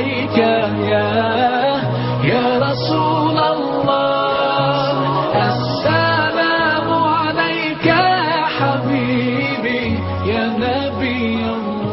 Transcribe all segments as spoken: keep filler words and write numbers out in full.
عليك يا يا رسول الله، السلام عليك يا حبيبي يا نبي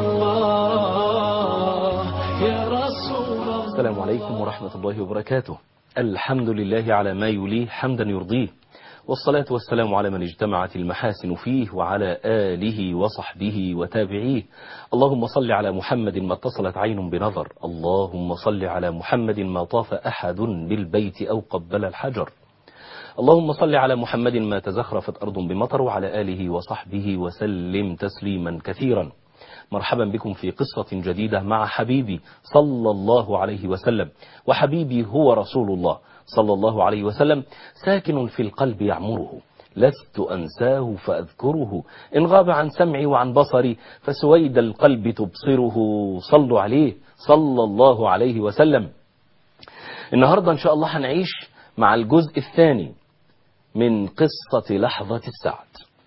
الله يا رسول الله. السلام عليكم ورحمة الله وبركاته. الحمد لله على ما يليه حمدا يرضيه، والصلاة والسلام على من اجتمعت المحاسن فيه وعلى آله وصحبه وتابعيه. اللهم صل على محمد ما اتصلت عين بنظر، اللهم صل على محمد ما طاف أحد بالبيت أو قبل الحجر، اللهم صل على محمد ما تزخرفت أرض بمطر، وعلى آله وصحبه وسلم تسليما كثيرا. مرحبا بكم في قصة جديدة مع حبيبي صلى الله عليه وسلم، وحبيبي هو رسول الله صلى الله عليه وسلم، ساكن في القلب يعمره، لست أنساه فأذكره، إن غاب عن سمعي وعن بصري فسويد القلب تبصره. صلوا عليه صلى الله عليه وسلم. النهاردة إن شاء الله هنعيش مع الجزء الثاني من قصة لحظة السعد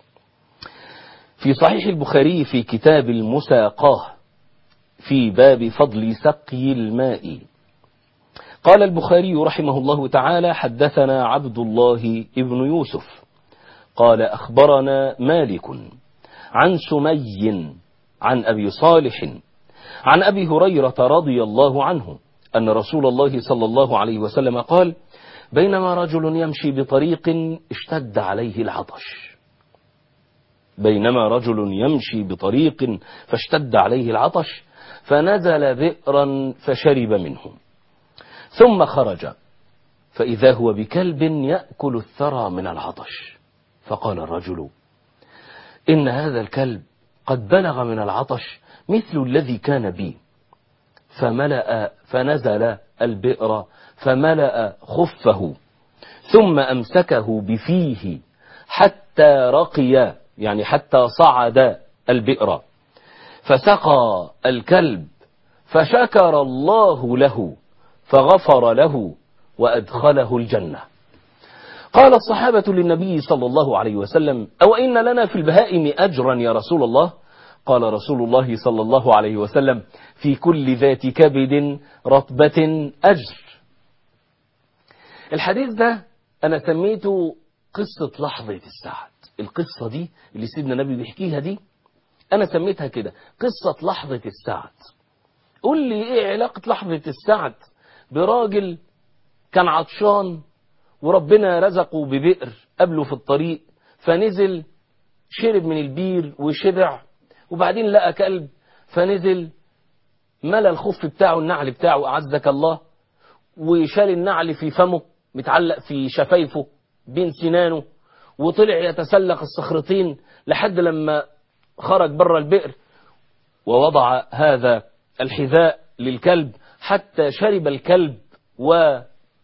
في صحيح البخاري في كتاب المساقاه في باب فضل سقي الماء. قال البخاري رحمه الله تعالى: حدثنا عبد الله ابن يوسف قال أخبرنا مالك عن سمي عن أبي صالح عن أبي هريرة رضي الله عنه أن رسول الله صلى الله عليه وسلم قال: بينما رجل يمشي بطريق اشتد عليه العطش بينما رجل يمشي بطريق فاشتد عليه العطش فنزل بئرا فشرب منه، ثم خرج فإذا هو بكلب يأكل الثرى من العطش، فقال الرجل: إن هذا الكلب قد بلغ من العطش مثل الذي كان بي، فملأ فنزل البئر فملأ خفه ثم أمسكه بفيه حتى رقي، يعني حتى صعد البئر، فسقى الكلب فشكر الله له فغفر له وأدخله الجنة. قال الصحابة للنبي صلى الله عليه وسلم: أو إن لنا في البهائم أجرا يا رسول الله؟ قال رسول الله صلى الله عليه وسلم: في كل ذات كبد رطبة أجر. الحديث ده أنا سميته قصة لحظة السعد. القصة دي اللي سيدنا النبي بيحكيها دي أنا سميتها كده قصة لحظة السعد. قول لي إيه علاقة لحظة السعد براجل كان عطشان وربنا رزقه ببئر قبله في الطريق، فنزل شرب من البير وشبع، وبعدين لقى كلب فنزل ملى الخف بتاعه النعل بتاعه أعزك الله، وشال النعل في فمه متعلق في شفايفه بين سنانه، وطلع يتسلق الصخرتين لحد لما خرج بره البئر، ووضع هذا الحذاء للكلب حتى شرب الكلب و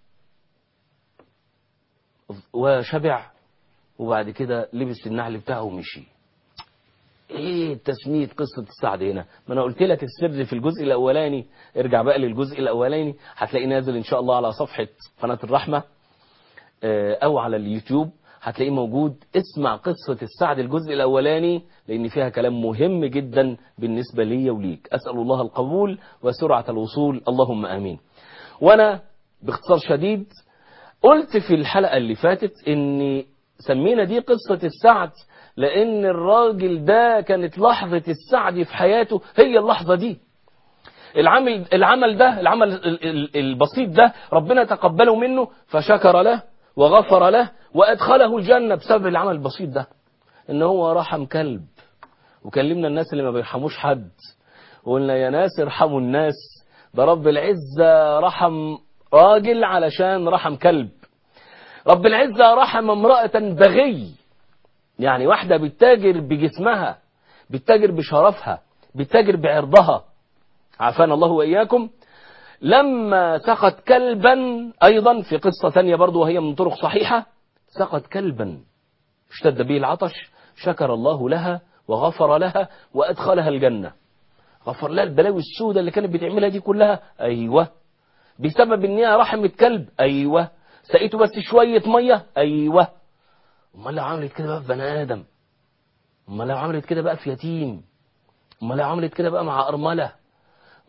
وشبع، وبعد كده لبس النعل بتاعه ومشي. ايه تسمية قصة السعد هنا؟ ما انا قلت لك السر في الجزء الاولاني. ارجع بقى للجزء الاولاني هتلاقي نازل ان شاء الله على صفحة قناة الرحمة او على اليوتيوب، هتلاقيه موجود. اسمع قصة السعد الجزء الاولاني لان فيها كلام مهم جدا بالنسبة لي وليك. اسأل الله القبول وسرعة الوصول، اللهم امين. وانا باختصار شديد قلت في الحلقة اللي فاتت ان سمينا دي قصة السعد لان الراجل ده كانت لحظة السعد في حياته هي اللحظة دي. العمل العمل ده العمل البسيط ده ربنا تقبله منه فشكر له وغفر له وادخله الجنة بسبب العمل البسيط ده، ان هو رحم كلب. وكلمنا الناس اللي ما بيرحموش حد وقلنا يا ناس ارحموا الناس، ده رب العزة رحم راجل علشان رحم كلب. رب العزة رحم امرأة بغي، يعني واحدة بتتاجر بجسمها، بتتاجر بشرفها، بتتاجر بعرضها، عافانا الله وإياكم. لما سقط كلبا أيضا في قصة ثانية برضو وهي من طرق صحيحة، سقط كلبا اشتد به العطش، شكر الله لها وغفر لها وأدخلها الجنة. غفر لها البلاوي السوداء اللي كانت بتعملها دي كلها، أيوة، بسبب إنها رحمت كلب، أيوة، سقيته بس شوية مية، أيوة. امال لو عملت كده بقى في بني آدم، امال لو عملت كده بقى في يتيم، امال لو عملت كده بقى مع أرملة،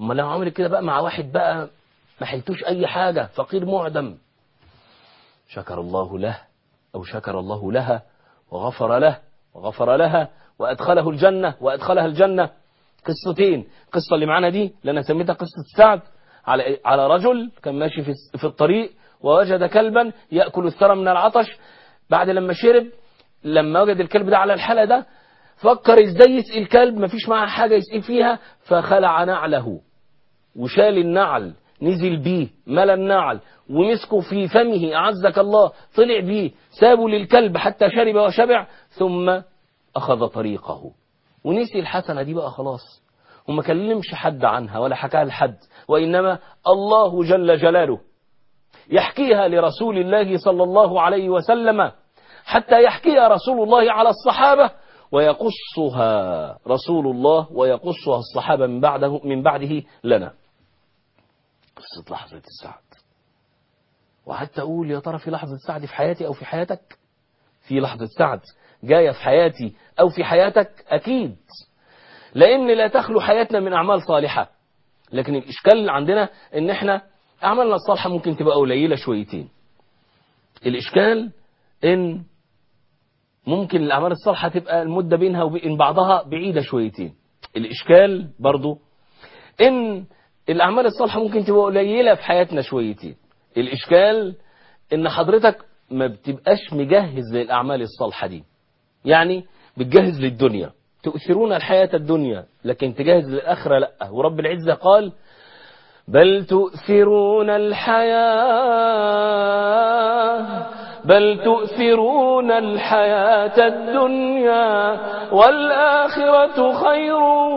أما لو عمل كده بقى مع واحد بقى ما حلتوش أي حاجة، فقير معدم، شكر الله له أو شكر الله لها وغفر له وغفر لها وأدخله الجنة وأدخلها الجنة. قصتين، قصة اللي معانا دي اللي أنا سميتها قصة سعد، على على رجل كان ماشي في في الطريق ووجد كلبا يأكل الثرى من العطش. بعد لما شرب، لما وجد الكلب ده على الحلقة ده، فكر ازاي يسقي الكلب، مفيش معاه حاجة يسقي فيها، فخلع نعله وشال النعل، نزل بيه ملا النعل ومسكه في فمه أعزك الله، طلع بيه سابه للكلب حتى شرب وشبع، ثم أخذ طريقه ونسي الحسنة دي بقى خلاص، وما كلمش حد عنها ولا حكاها لحد، وإنما الله جل جلاله يحكيها لرسول الله صلى الله عليه وسلم، حتى يحكيها رسول الله على الصحابة ويقصها رسول الله ويقصها الصحابة من بعده من بعده لنا. قصة لحظة السعد. وحتى أقول يا ترى في لحظة سعد في حياتي أو في حياتك؟ في لحظة سعد جاية في حياتي أو في حياتك؟ أكيد، لأن لا تخلو حياتنا من أعمال صالحة، لكن الإشكال عندنا إن إحنا أعمالنا الصالحة ممكن تبقى قليلة شويتين. الإشكال إن ممكن الأعمال الصالحة تبقى المدة بينها وبين بعضها بعيدة شويتين. الإشكال برضو إن الأعمال الصالحة ممكن تبقى قليلة في حياتنا شويتين. الإشكال إن حضرتك ما بتبقاش مجهز للأعمال الصالحة دي، يعني بتجهز للدنيا، تؤثرون الحياة الدنيا لكن تجهز للآخرة لأ. ورب العزة قال بل تؤثرون الحياة بل تؤثرون الحياة الدنيا والآخرة خير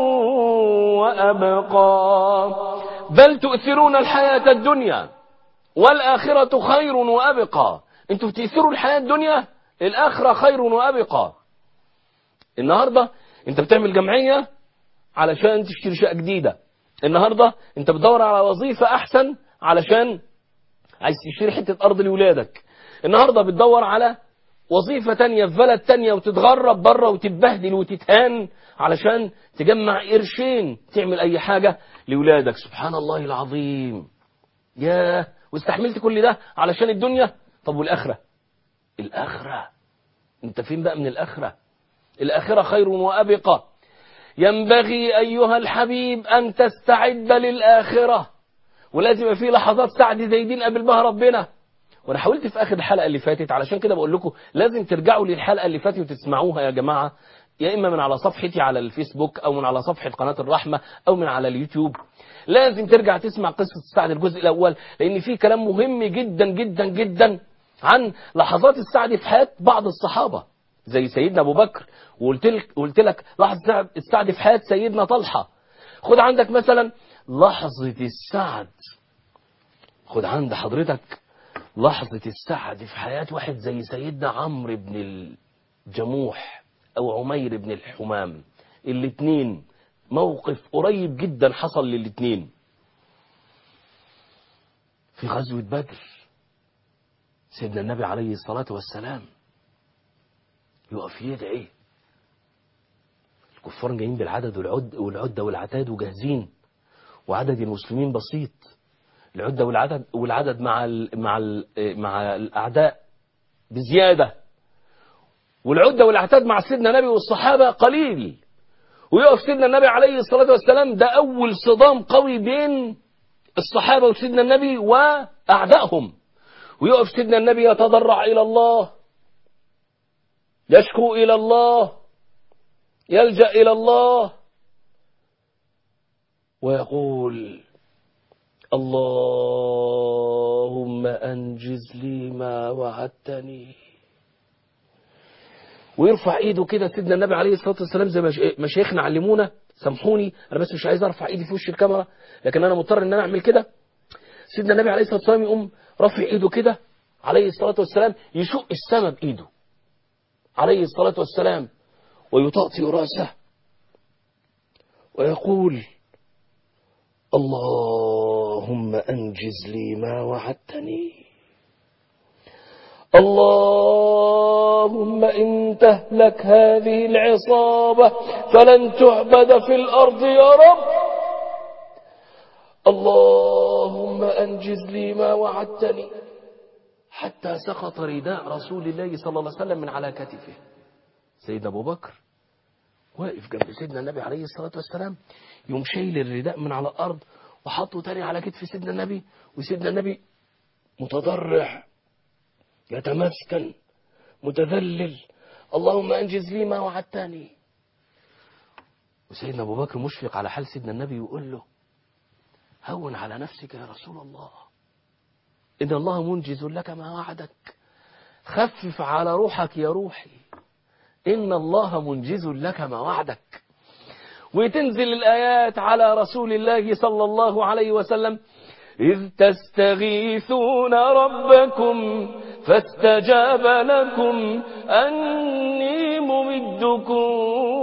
وأبقى. بل تؤثرون الحياة الدنيا والآخرة خير وأبقى. انتوا بتأثروا الحياة الدنيا، الآخرة خير وأبقى. النهاردة انت بتعمل جمعية علشان تشتري شقة جديدة، النهاردة انت بتدور على وظيفة احسن علشان عايز تشتري حتة ارض لولادك، النهاردة بتدور على وظيفة تانية في بلد تانية وتتغرب بره وتتبهدل وتتهان علشان تجمع قرشين تعمل اي حاجة لولادك. سبحان الله العظيم، ياه، واستحملت كل ده علشان الدنيا. طب والآخرة؟ الآخرة انت فين بقى من الآخرة؟ الآخرة خير وأبقى. ينبغي أيها الحبيب أن تستعد للآخرة، ولازم في لحظات سعد زي دي نقابل بها ربنا. وانا حاولت في آخر الحلقة اللي فاتت، علشان كده بقول لكم لازم ترجعوا للحلقة اللي فاتت وتسمعوها يا جماعة، يا إما من على صفحتي على الفيسبوك أو من على صفحة قناة الرحمة أو من على اليوتيوب. لازم ترجع تسمع قصة سعد الجزء الأول، لأن فيه كلام مهم جدا جدا جدا عن لحظات السعد في حياة بعض الصحابة زي سيدنا أبو بكر، وقلت لك قلت لك لحظة السعد في حياة سيدنا طلحة. خد عندك مثلا لحظة السعد، خد عند حضرتك لحظة السعد في حياة واحد زي سيدنا عمرو بن الجموح أو عمير بن الحمام. الاثنين موقف قريب جدا حصل للاثنين في غزوة بدر. سيدنا النبي عليه الصلاة والسلام يقف يدعي، الكفار جايين بالعدد والعد والعدة والعتاد وجاهزين، وعدد المسلمين بسيط. العدة والعدد والعدد مع ال مع ال مع الأعداء بزيادة، والعدة والعتاد مع سيدنا النبي والصحابة قليل. ويقف سيدنا النبي عليه الصلاة والسلام، ده أول صدام قوي بين الصحابة وسيدنا النبي وأعدائهم، ويقف سيدنا النبي يتضرع إلى الله، يشكو إلى الله، يلجأ إلى الله، ويقول اللهم أنجز لي ما وعدتني. ويرفع ايده كده سيدنا النبي عليه الصلاة والسلام زي ما مشايخنا علمونا. سامحوني انا بس مش عايز ارفع ايدي في وش الكاميرا، لكن انا مضطر ان انا اعمل كده. سيدنا النبي عليه الصلاة والسلام يقوم رفع ايده كده عليه الصلاة والسلام، يشق السماء بايده عليه الصلاة والسلام، ويطأطئ رأسه ويقول اللهم أنجز لي ما وعدتني. اللهم إن تهلك هذه العصابة فلن تعبد في الأرض يا رب. اللهم أنجز لي ما وعدتني، حتى سقط رداء رسول الله صلى الله عليه وسلم من على كتفه. سيدنا أبو بكر واقف جنب سيدنا النبي عليه الصلاة والسلام، يوم شايل الرداء من على الأرض وحطه تاني على كتف سيدنا النبي، وسيدنا النبي متضرع يتمسكن متذلل، اللهم أنجز لي ما وعدتني. وسيدنا أبو بكر مشفق على حال سيدنا النبي يقول له هون على نفسك يا رسول الله، إن الله منجز لك ما وعدك، خفف على روحك يا روحي، إن الله منجز لك ما وعدك. وتنزل الآيات على رسول الله صلى الله عليه وسلم: إذ تستغيثون ربكم فاستجاب لكم أني ممدكم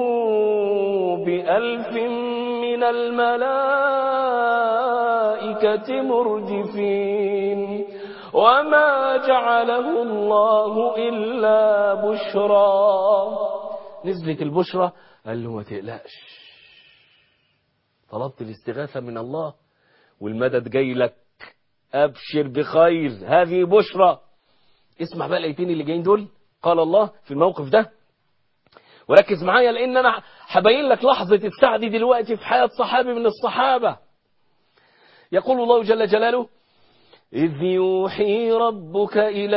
بألف من الملائكة مردفين وما جعله الله إلا بشرى. نزلت البشرى، قال له ما تقلقش، طلبت الاستغاثة من الله والمدد جاي لك، أبشر بخير، هذه بشرى. اسمع بقى الآيتين اللي جايين دول، قال الله في الموقف ده، وركز معايا لأن أنا هبين لك لحظة السعد دلوقتي في حياة صحابي من الصحابة. يقول الله جل جلاله: إذ يوحي ربك إلى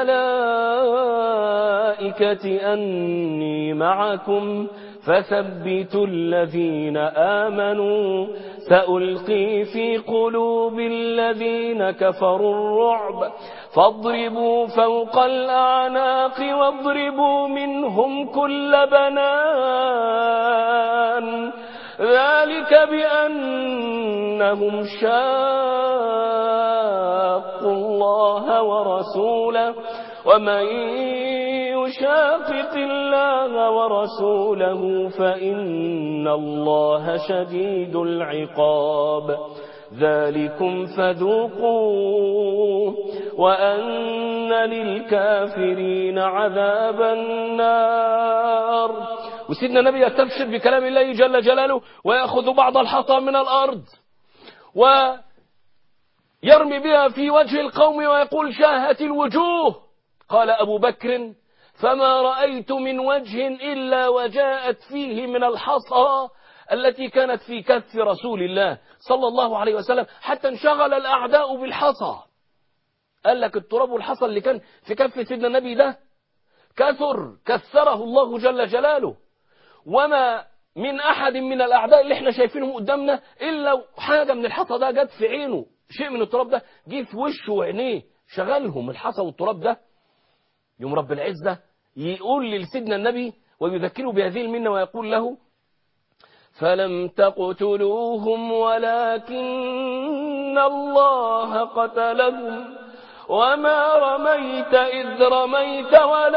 الملائكة أني معكم فثبتوا الذين آمنوا سألقي في قلوب الذين كفروا الرعب فاضربوا فوق الأعناق واضربوا منهم كل بنان ذلك بأنهم شاقوا الله ورسوله ومن يشاقق الله ورسوله فإن الله شديد العقاب ذلكم فذوقوه وأن للكافرين عذاب النار. وسيدنا النبي يستبشر بكلام الله جل جلاله ويأخذ بعض الحصى من الأرض ويرمي بها في وجه القوم ويقول شاهت الوجوه. قال أبو بكر: فما رأيت من وجه إلا وجاءت فيه من الحصى التي كانت في كف رسول الله صلى الله عليه وسلم حتى انشغل الأعداء بالحصى. قال لك التراب والحصى اللي كان في كف سيدنا النبي ده كثر كثره الله جل جلاله، وما من أحد من الأعداء اللي احنا شايفينهم قدامنا إلا حاجة من الحصى ده جت في عينه، شيء من التراب ده جه في وشه وعينيه شغلهم الحصى والتراب ده. يوم رب العزة يقول لسيدنا النبي ويذكره بهذه المنة ويقول له: فلم تقتلوهم ولكن الله قتلهم وما رميت إذ رميت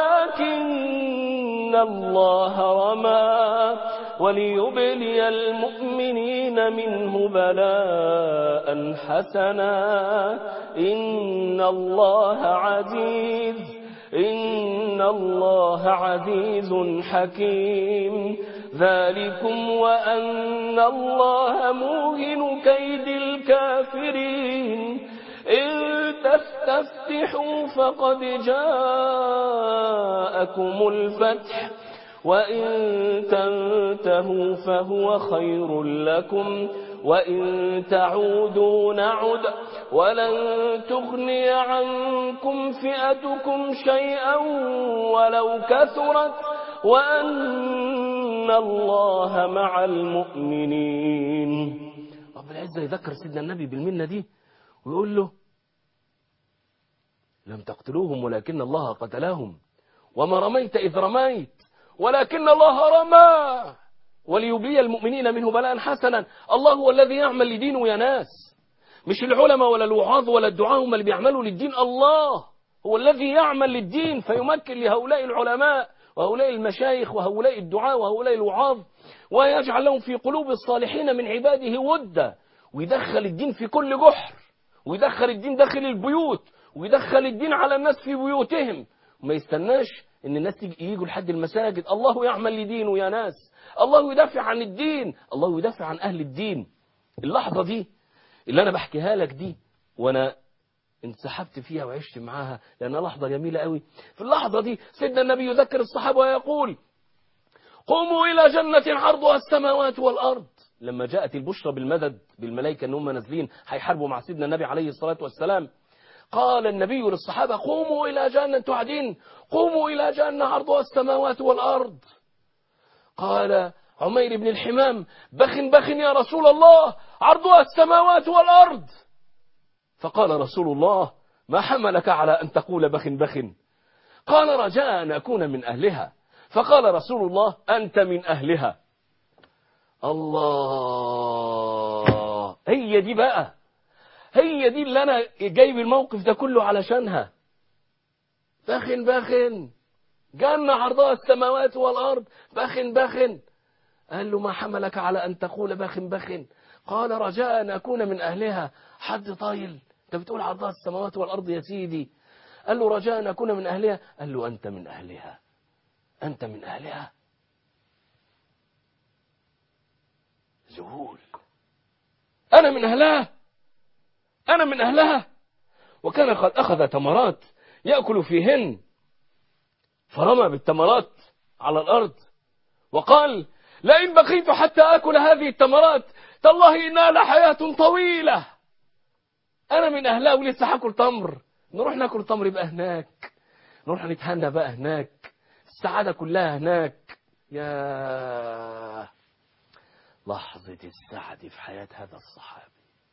ولكن الله رمى وليبلي المؤمنين منه بلاء حسنا إن الله عزيز إن الله عزيز حكيم ذلكم وأن الله موهن كيد الكافرين إن تستفتحوا فقد جاءكم الفتح وإن تنتهوا فهو خير لكم وإن تعودوا نعد ولن تغني عنكم فئتكم شيئا ولو كثرت وأن الله مع المؤمنين. رب العزة يذكر سيدنا النبي بالمنة دي ويقول له: لم تقتلوهم ولكن الله قتلهم وما رميت إذ رميت ولكن الله رمى وليبلي المؤمنين منه بلاء حسنا. الله هو الذي يعمل لدينه يا ناس، مش العلماء ولا الوعاظ ولا الدعاء هم اللي بيعملوا للدين، الله هو الذي يعمل للدين فيمكن لهؤلاء العلماء وهؤلاء المشايخ وهؤلاء الدعاء وهؤلاء الوعاظ ويجعل لهم في قلوب الصالحين من عباده ودا، ويدخل الدين في كل جحر، ويدخل الدين داخل البيوت، ويدخل الدين على الناس في بيوتهم، وما يستناش ان الناس يجوا لحد المساجد. الله يعمل لدينه يا ناس، الله يدافع عن الدين، الله يدافع عن اهل الدين. اللحظة دي اللي أنا بحكيها لك دي وأنا انسحبت فيها وعشت معاها لأنها لحظة جميلة قوي. في اللحظة دي سيدنا النبي يذكر الصحابة ويقول قوموا إلى جنة عرضها السماوات والأرض. لما جاءت البشرى بالمدد بالملائكة أنهم نازلين هيحاربوا مع سيدنا النبي عليه الصلاة والسلام، قال النبي للصحابة قوموا إلى جنة تعدين، قوموا إلى جنة عرضها السماوات والأرض. قال عمير بن الحمام بخ بخ يا رسول الله، عرضها السماوات والأرض. فقال رسول الله ما حملك على أن تقول بخ بخ؟ قال رجاء أن أكون من أهلها. فقال رسول الله أنت من أهلها. الله، هي دي بقى، هي دي اللي أنا جايب الموقف ده كله علشانها. بخ بخ، جنة عرضها السماوات والأرض، بخ بخ. قال له ما حملك على أن تقول بخ بخ؟ قال رجاء أن أكون من أهلها. حد طايل، أنت بتقول عرضها السماوات والأرض يا سيدي. قال له رجاء أن أكون من أهلها. قال له أنت من أهلها، أنت من أهلها. ذهول، أنا من أهلها، أنا من أهلها. وكان قد أخذ تمرات يأكل فيهن، فرمى بالتمرات على الأرض وقال لئن بقيت حتى أكل هذه التمرات تالله إنها لحياة طويلة. أنا من أهلها ولسه هاكل تمر. نروح ناكل تمر يبقى هناك، نروح نتهنى بقى هناك، السعادة كلها هناك. يا لحظة السعد في حياة هذا الصحابي،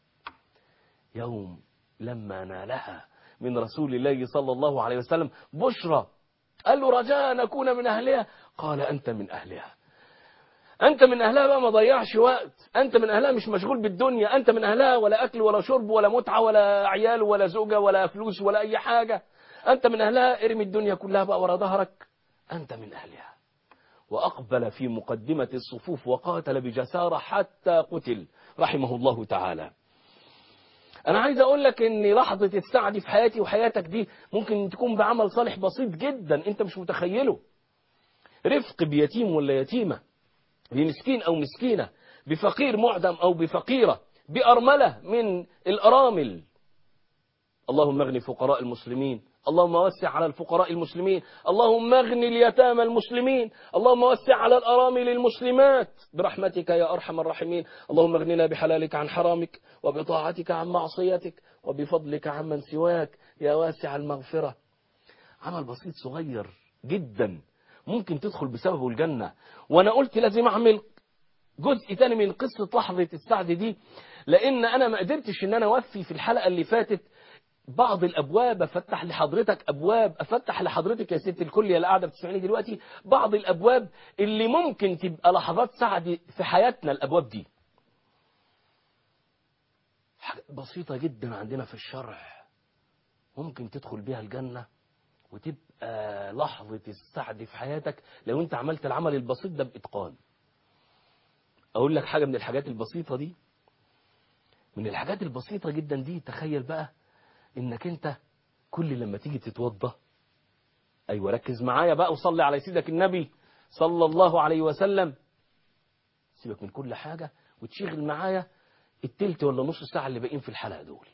يوم لما نالها من رسول الله صلى الله عليه وسلم بشرى، قال له رجاء أن أكون من أهلها. قال أنت من أهلها، أنت من أهلها بقى، ما ضيعش وقت. أنت من أهلها، مش مشغول بالدنيا. أنت من أهلها، ولا أكل ولا شرب ولا متعة ولا عيال ولا زوجة ولا فلوس ولا أي حاجة. أنت من أهلها، ارمي الدنيا كلها بقى ورا ظهرك، أنت من أهلها. وأقبل في مقدمة الصفوف وقاتل بجسارة حتى قتل رحمه الله تعالى. أنا عايز أقول لك إن لحظة السعد في حياتي وحياتك دي ممكن تكون بعمل صالح بسيط جدا أنت مش متخيله. رفق بيتيم ولا يتيمة، بمسكين أو مسكينة، بفقير معدم أو بفقيرة، بأرملة من الأرامل. اللهم اغني فقراء المسلمين، اللهم وسع على الفقراء المسلمين، اللهم اغني اليتامى المسلمين، اللهم وسع على الأرامل المسلمات برحمتك يا أرحم الراحمين. اللهم اغننا بحلالك عن حرامك، وبطاعتك عن معصيتك، وبفضلك عمن سواك يا واسع المغفرة. عمل بسيط صغير جدا ممكن تدخل بسببه الجنة. وأنا قلت لازم أعمل جزء تاني من قصة لحظة السعد دي، لأن أنا ما قدرتش إن أنا أوفي في الحلقة اللي فاتت بعض الأبواب. أفتح لحضرتك أبواب، أفتح لحضرتك يا ست الكل يا اللي قاعدة بتسمعني دلوقتي بعض الأبواب اللي ممكن تبقى لحظات سعد في حياتنا. الأبواب دي حاجة بسيطة جدا عندنا في الشرع ممكن تدخل بيها الجنة وتبقى لحظة السعد في حياتك لو أنت عملت العمل البسيط ده بإتقان. أقول لك حاجة من الحاجات البسيطة دي، من الحاجات البسيطة جدا دي، تخيل بقى إنك أنت كل لما تيجي تتوضى، أيوة ركز معايا بقى وصلي على سيدك النبي صلى الله عليه وسلم، سيبك من كل حاجة وتشغل معايا التلت ولا نص ساعة اللي باقيين في الحلقة دول.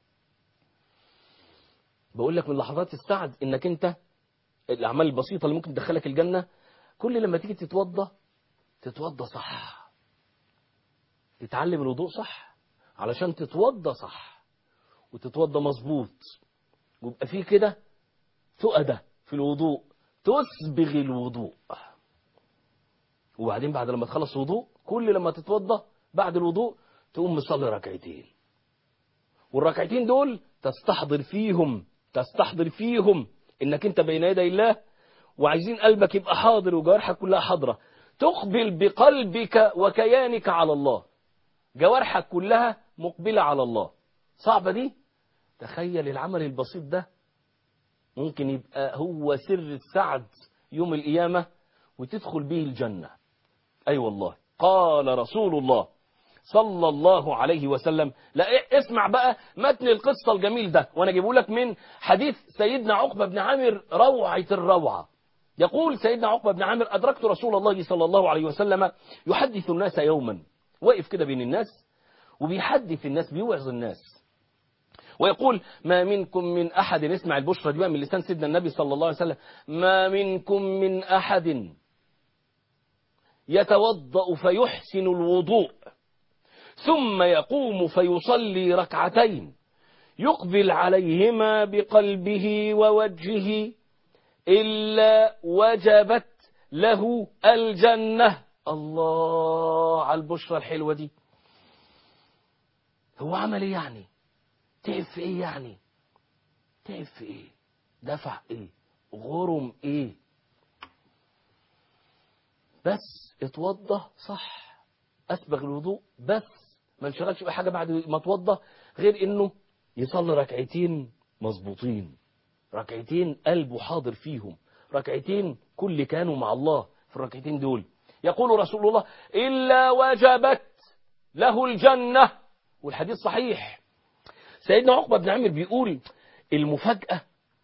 بقول لك من لحظات السعد إنك أنت الأعمال البسيطة اللي ممكن تدخلك الجنة، كل لما تيجي تتوضى تتوضى صح، تتعلم الوضوء صح علشان تتوضى صح وتتوضى مظبوط، ويبقى فيه كده تؤدة في الوضوء، تسبغ الوضوء. وبعدين بعد لما تخلص وضوء، كل لما تتوضى بعد الوضوء تقوم مصلي ركعتين، والركعتين دول تستحضر فيهم تستحضر فيهم انك انت بين يدي الله، وعايزين قلبك يبقى حاضر وجوارحك كلها حاضرة، تقبل بقلبك وكيانك على الله، جوارحك كلها مقبلة على الله. صعبة دي؟ تخيل العمل البسيط ده ممكن يبقى هو سر السعد يوم القيامة وتدخل به الجنة. أي أيوة والله. قال رسول الله صلى الله عليه وسلم، لا اسمع بقى متن القصة الجميل ده، وانا اجيبه لك من حديث سيدنا عقبة بن عامر روعة الروعة. يقول سيدنا عقبة بن عامر أدركت رسول الله صلى الله عليه وسلم يحدث الناس يوما، وقف كده بين الناس وبيحدث الناس، بيوعظ الناس، ويقول ما منكم من أحد، اسمع البشرى دي بقى من لسان سيدنا النبي صلى الله عليه وسلم، ما منكم من أحد يتوضأ فيحسن الوضوء ثم يقوم فيصلي ركعتين يقبل عليهما بقلبه ووجهه إلا وجبت له الجنة. الله على البشرى الحلوة دي. هو عمل ايه يعني؟ تعب في ايه يعني؟ تعب في ايه؟ دفع ايه؟ غرم ايه؟ بس اتوضى صح، اسبغ الوضوء، بس ما انشغلش بحاجه بعد ما اتوضى غير انه يصلي ركعتين مظبوطين، ركعتين قلبه حاضر فيهم، ركعتين كل كانوا مع الله في الركعتين دول. يقول رسول الله إلا وجبت له الجنة، والحديث صحيح. سيدنا عقبة بن عامر بيقول المفاجأة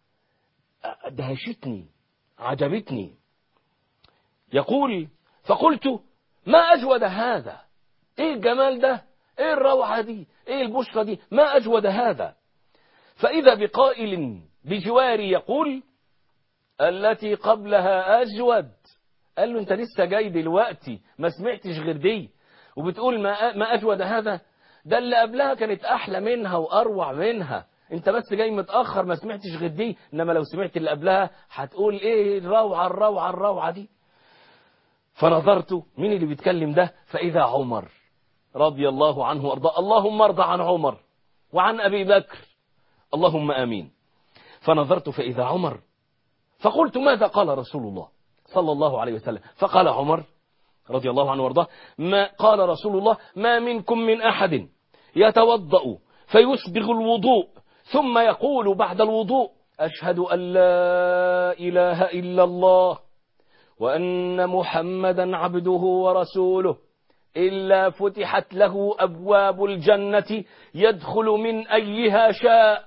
دهشتني عجبتني، يقول فقلت ما أجود هذا، ايه الجمال ده، ايه الروعة دي، ايه البشرى دي، ما أجود هذا. فإذا بقائل بجواري يقول التي قبلها أجود. قال له انت لسه جاي دلوقتي ما سمعتش غير دي وبتقول ما ما أجود هذا؟ ده اللي قبلها كانت أحلى منها وأروع منها، انت بس جاي متأخر ما سمعتش غير دي، انما لو سمعت اللي قبلها هتقول ايه الروعة الروعة الروعة دي. فنظرت مين اللي بيتكلم ده، فإذا عمر رضي الله عنه وارضاه، اللهم ارضى عن عمر وعن أبي بكر اللهم آمين. فنظرت فإذا عمر، فقلت ماذا قال رسول الله صلى الله عليه وسلم؟ فقال عمر رضي الله عنه وارضاه ما قال رسول الله ما منكم من أحد يتوضأ فيسبغ الوضوء ثم يقول بعد الوضوء أشهد أن لا إله إلا الله وأن محمدا عبده ورسوله إلا فتحت له أبواب الجنة يدخل من أيها شاء.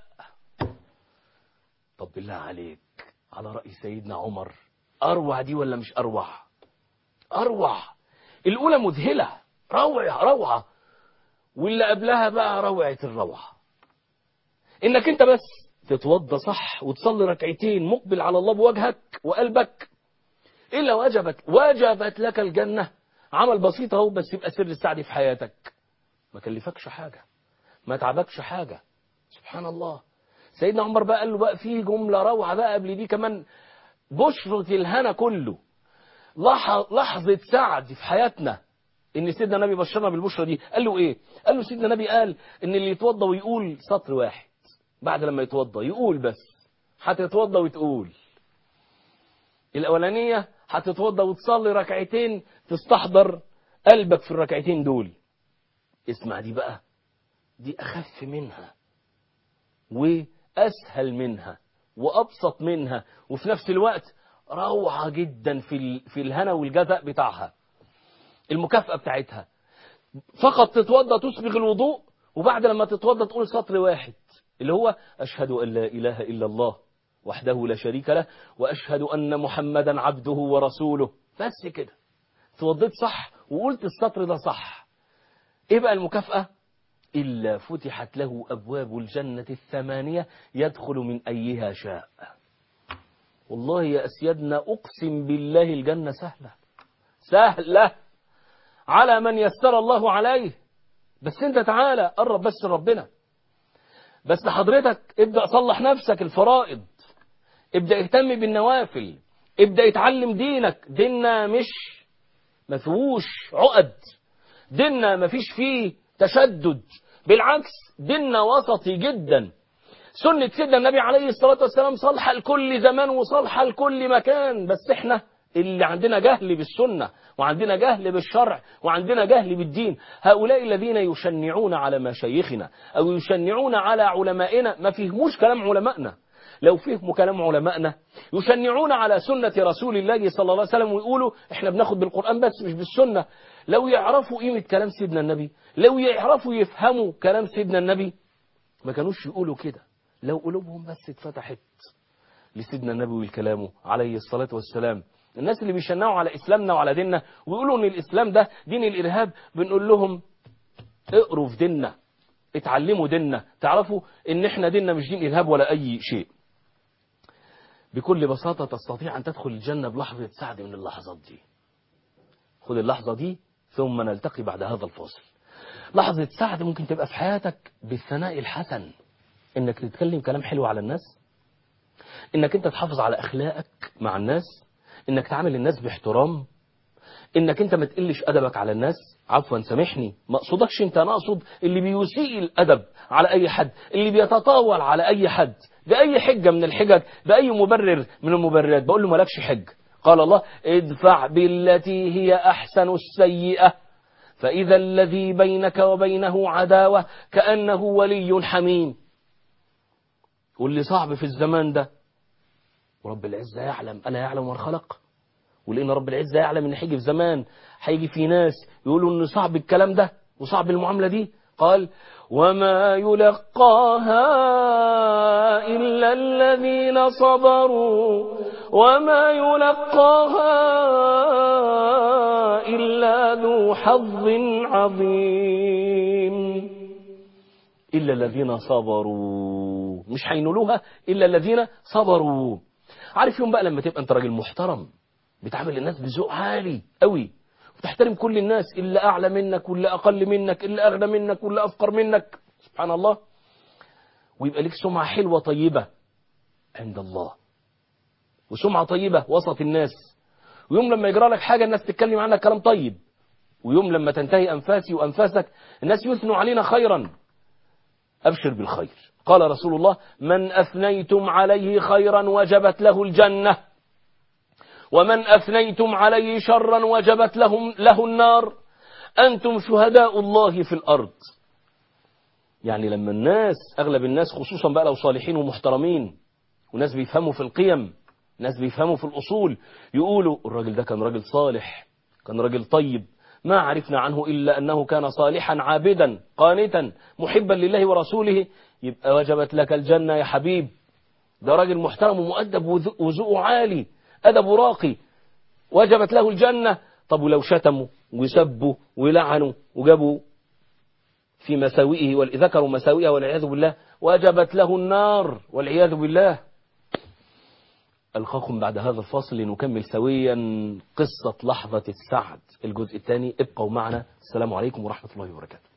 طب بالله عليك، على رأي سيدنا عمر، أروع دي ولا مش أروع؟ أروع. الأولى مذهلة روعة روعة، واللي قبلها بقى روعة الروعة. إنك أنت بس تتوضى صح وتصلي ركعتين مقبل على الله بوجهك وقلبك، إلا وجبت وجبت لك الجنة. عمل بسيط اهو، بس يبقى سر السعد في حياتك، ما كلفكش حاجة، ما تعبكش حاجة. سبحان الله. سيدنا عمر بقى قال له بقى فيه جملة روعة بقى قبل دي كمان، بشرة الهنا كله، لحظة سعد في حياتنا ان سيدنا النبي بشرنا بالبشرة دي. قال له ايه؟ قال له سيدنا النبي قال ان اللي يتوضى ويقول سطر واحد بعد لما يتوضى، يقول بس هتتوضى وتقول الاولانية، هتتوضى وتصلي ركعتين تستحضر قلبك في الركعتين دول. اسمع دي بقى، دي اخف منها واسهل منها وابسط منها، وفي نفس الوقت روعة جدا في في الهنا والجزاء بتاعها، المكافأة بتاعتها. فقط تتوضى تسبغ الوضوء، وبعد لما تتوضى تقول سطر واحد اللي هو أشهد أن لا إله إلا الله وحده لا شريك له وأشهد أن محمدا عبده ورسوله. بس كده توضيت صح وقلت السطر ده صح. إيه بقى المكافأة؟ إلا فتحت له أبواب الجنة الثمانية يدخل من أيها شاء. والله يا أسيادنا أقسم بالله الجنة سهلة سهلة على من يسر الله عليه. بس انت تعالى قرب بس ربنا، بس حضرتك ابدأ صلح نفسك الفرائض، ابدأ اهتم بالنوافل، ابدأ اتعلم دينك. ديننا مش مفيهوش عقد، ديننا مفيش فيه تشدد، بالعكس ديننا وسطي جدا. سنة سيدنا النبي عليه الصلاة والسلام صالحة لكل زمان وصالحة لكل مكان، بس احنا اللي عندنا جهل بالسنة وعندنا جهل بالشرع وعندنا جهل بالدين. هؤلاء الذين يشنعون على مشايخنا أو يشنعون على علمائنا ما فيهموش كلام علمائنا. لو فهموا كلام علمائنا يشنعون على سنة رسول الله صلى الله عليه وسلم ويقولوا احنا بناخد بالقرآن بس مش بالسنة. لو يعرفوا قيمة كلام سيدنا النبي، لو يعرفوا يفهموا كلام سيدنا النبي، ما كانوش يقولوا كده. لو قلوبهم بس اتفتحت لسيدنا النبي والكلامه عليه الصلاة والسلام. الناس اللي بيشنعوا على إسلامنا وعلى ديننا ويقولوا ان الإسلام ده دين الإرهاب، بنقول لهم اقروا في ديننا، اتعلموا ديننا، تعرفوا ان احنا ديننا مش دين ارهاب ولا اي شيء. بكل بساطة تستطيع ان تدخل الجنة بلحظة سعد من اللحظات دي. خذ اللحظة دي ثم نلتقي بعد هذا الفاصل. لحظة سعد ممكن تبقى في حياتك بالثناء الحسن، انك تتكلم كلام حلو على الناس، انك انت تحافظ على اخلاقك مع الناس، انك تعامل الناس باحترام، انك انت ما تقلش ادبك على الناس. عفوا سامحني، ما اقصدكش انت، انا اقصد اللي بيسيء الادب على اي حد، اللي بيتطاول على اي حد باي حجه من الحجج، باي مبرر من المبررات. بقول له مالكش حج. قال الله ادفع بالتي هي احسن السيئه فاذا الذي بينك وبينه عداوه كانه ولي حميم. واللي صعب في الزمان ده، ورب العزه يعلم الا يعلم من خلق، ولأن رب العزة يعلم ان هيجي في زمان هيجي في ناس يقولوا ان صعب الكلام ده وصعب المعاملة دي. قال وما يلقاها إلا الذين صبروا وما يلقاها إلا ذو حظ عظيم. إلا الذين صبروا، مش هينولوها إلا الذين صبروا. عارف يوم بقى لما تبقى انت راجل محترم بتعامل الناس بذوق عالي قوي، وتحترم كل الناس، اللي أعلى منك واللي أقل منك، اللي أغنى منك واللي أفقر منك، سبحان الله، ويبقى لك سمعة حلوة طيبة عند الله، وسمعة طيبة وسط الناس. ويوم لما يجرى لك حاجة الناس تتكلم عنك كلام طيب، ويوم لما تنتهي أنفاسي وأنفاسك الناس يثنوا علينا خيرا، أبشر بالخير. قال رسول الله من أثنيتم عليه خيرا وجبت له الجنة ومن أثنيتم عليه شرا وجبت لهم له النار أنتم شهداء الله في الأرض. يعني لما الناس، أغلب الناس خصوصا بقى لو صالحين ومحترمين وناس بيفهموا في القيم، ناس بيفهموا في الأصول، يقولوا الراجل ده كان راجل صالح، كان راجل طيب، ما عرفنا عنه إلا أنه كان صالحا عابدا قانتا محبا لله ورسوله، يبقى وجبت لك الجنة يا حبيب. ده راجل محترم ومؤدب وذوقه عالي، أدب راقي، وجبت له الجنة. طب ولو شتموا وسبوا ولعنوا وجابوا في مساوئه وذكروا مساوئه والعياذ بالله وجبت له النار والعياذ بالله. ألقاكم بعد هذا الفاصل لنكمل سويا قصة لحظة السعد الجزء الثاني. ابقوا معنا. السلام عليكم ورحمة الله وبركاته.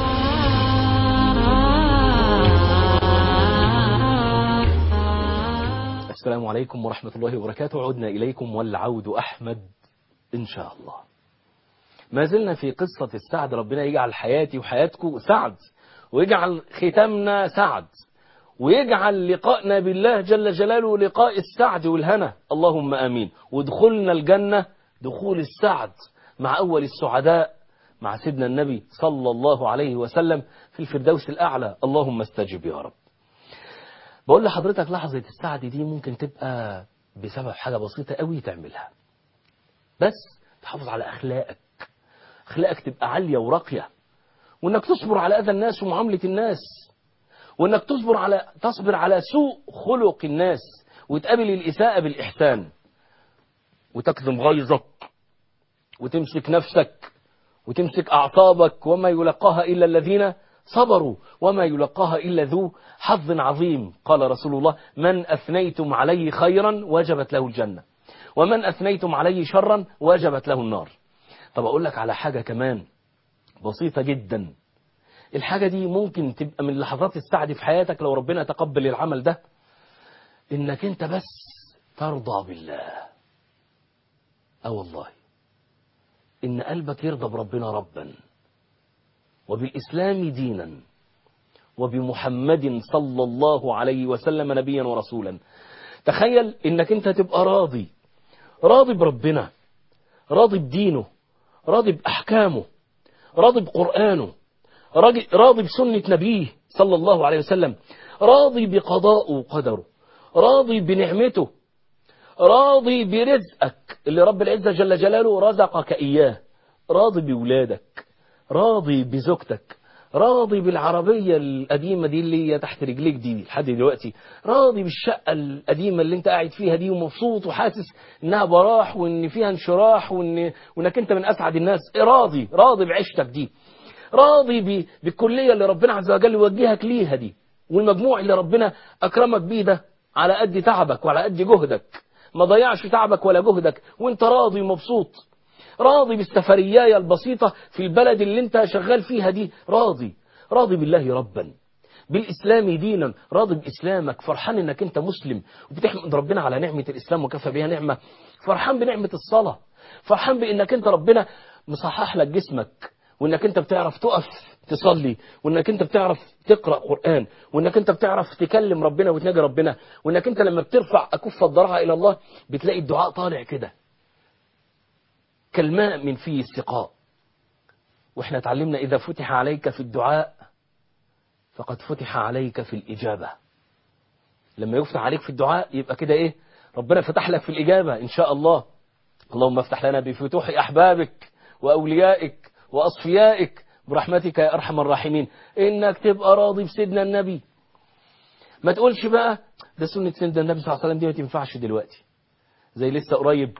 السلام عليكم ورحمة الله وبركاته. عدنا إليكم والعود أحمد إن شاء الله. ما زلنا في قصة السعد. ربنا يجعل حياتي وحياتكم سعد، ويجعل ختامنا سعد، ويجعل لقائنا بالله جل جلاله لقاء السعد والهنا، اللهم آمين. ودخولنا الجنة دخول السعد مع أول السعداء، مع سيدنا النبي صلى الله عليه وسلم في الفردوس الأعلى، اللهم استجب يا رب. بقول لحضرتك لحظة السعد دي ممكن تبقى بسبب حاجة بسيطة قوي تعملها، بس تحافظ على أخلاقك، أخلاقك تبقى عالية وراقية، وإنك تصبر على أذى الناس ومعاملة الناس، وإنك تصبر على تصبر على سوء خلق الناس، وتقابل الإساءة بالإحسان، وتكظم غيظك، وتمسك نفسك، وتمسك أعصابك. وما يلقاها إلا الذين صبروا وما يلقاها إلا ذو حظ عظيم. قال رسول الله من أثنيتم عليه خيرا وجبت له الجنة ومن أثنيتم عليه شرا وجبت له النار. طب أقول لك على حاجة كمان بسيطة جدا. الحاجة دي ممكن تبقى من لحظات السعد في حياتك لو ربنا تقبل العمل ده، إنك أنت بس ترضى بالله. أه والله، إن قلبك يرضى بربنا ربا، وبالإسلام دينا، وبمحمد صلى الله عليه وسلم نبيا ورسولا. تخيل إنك أنت تبقى راضي راضي بربنا، راضي بدينه، راضي بأحكامه، راضي بقرآنه، راضي, راضي بسنة نبيه صلى الله عليه وسلم، راضي بقضاءه وقدره، راضي بنعمته، راضي برزقك اللي رب العزة جل جلاله رزقك إياه، راضي بولادك، راضي بزوجتك، راضي بالعربية القديمة دي اللي هي تحت رجليك دي لحد دلوقتي، راضي بالشقة القديمة اللي انت قاعد فيها دي ومبسوط وحاسس انها براح وان فيها انشراح وان وانك انت من اسعد الناس، راضي راضي بعيشتك دي، راضي ب- بالكلية اللي ربنا عز وجل يوجهك ليها دي، والمجموع اللي ربنا أكرمك بيه ده على قد تعبك وعلى قد جهدك، ما ضيعش تعبك ولا جهدك وانت راضي ومبسوط. راضي بالسفرياية البسيطة في البلد اللي انت شغال فيها دي، راضي راضي بالله ربا، بالإسلام دينا، راضي بإسلامك، فرحان انك انت مسلم وبتحمد ربنا على نعمة الإسلام وكفى بها نعمة، فرحان بنعمة الصلاة، فرحان بانك انت ربنا مصحح لك جسمك، وانك انت بتعرف تقف تصلي، وانك انت بتعرف تقرأ قرآن، وانك انت بتعرف تكلم ربنا وتناجي ربنا، وانك انت لما بترفع أكف الضراعة إلى الله بتلاقي الدعاء طالع كده كالماء من فيه السقاء. واحنا اتعلمنا إذا فتح عليك في الدعاء فقد فتح عليك في الإجابة. لما يفتح عليك في الدعاء يبقى كده إيه؟ ربنا فتح لك في الإجابة إن شاء الله. اللهم افتح لنا بفتوح أحبابك وأوليائك وأصفيائك برحمتك يا أرحم الراحمين. إنك تبقى راضي بسيدنا النبي، ما تقولش بقى ده سنة سيدنا النبي صلى الله عليه وسلم دي ما تنفعش دلوقتي. زي لسه قريب